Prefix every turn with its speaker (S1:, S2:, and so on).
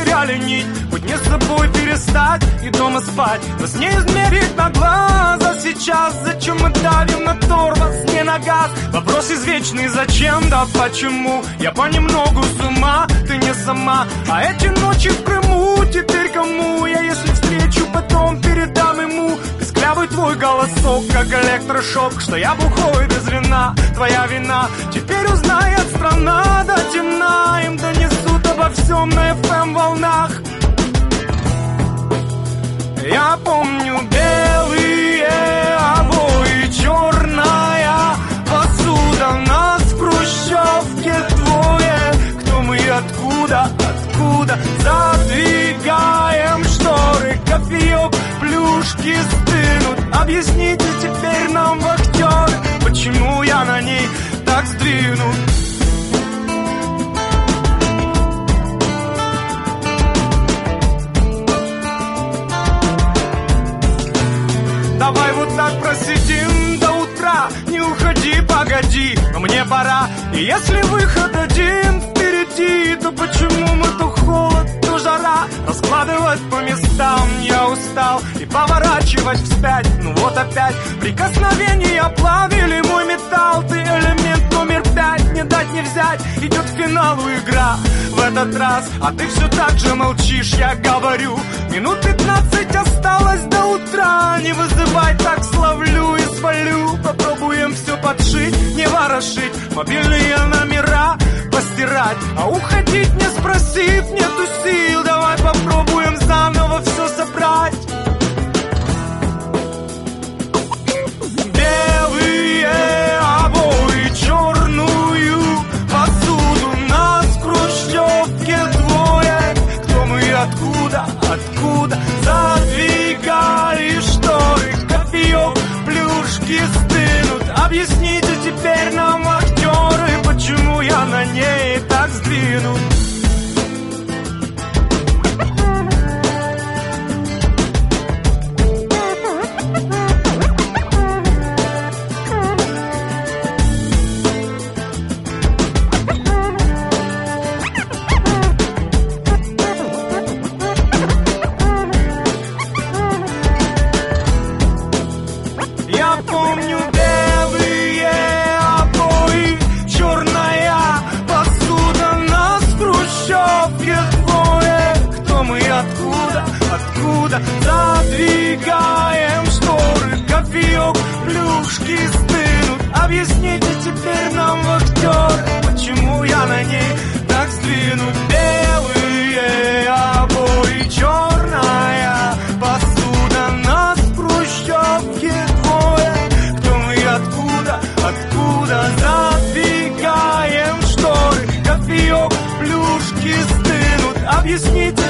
S1: потеряли нить. Быть не с собой перестать и дома спать. Вас не измерить на глаза сейчас. Зачем мы давим на тормоз, не на газ? Вопрос извечный, зачем, да почему? Я понемногу с ума, ты не сама. А эти ночи в Крыму теперь кому? Я если встречу, потом передам ему. Песклявый твой голосок, как электрошок. Что я бухой без вина, твоя вина. Теперь узнает страна до темна. Им донесут обо всем на FM волнах. Я помню белые обои, черная посуда. Нас в хрущевке двое. Кто мы и откуда, откуда? Задвигаем шторы, кофеек, плюшки стынут. Объясните теперь нам, вахтеры, почему я на ней так сдвинут. Давай вот так просидим до утра. Не уходи, погоди, но мне пора. И если выход один впереди, то почему мы то холод, то жара? Раскладывать по местам я устал. И поворачивать вспять, ну вот опять. Прикосновения плавили мой металл. Ты элемент номер 5, не дать не взять. Идет к финалу игра в этот раз. А ты все так же молчишь, я говорю. Минут 15 осталось до утра. Не вызывай, так словлю и свалю. Попробуем все подшить, не ворошить. Мобильные номера постирать. А уходить не спросив, нету сил. Давай попробуем заново все собрать. Белые обои, черную посуду. Нас в хрущевке двое. Кто мы и откуда, откуда? Задвигали шторы, кофеек, плюшки стынут. Объясните теперь нам, актеры, почему я на ней так сдвинут. Я помню белые обои, черная посуда. Нас в хрущевке двое. Кто мы и откуда, откуда? Задвигаем шторы, кофеек, плюшки стынут. Объясните теперь нам, вахтеры, почему я на ней так сдвинут. Белые обои, черная посуда. Нас в хрущевке двое. Кто мы и откуда, откуда? Задвигаем шторы, кофеек, плюшки стынут. Объясните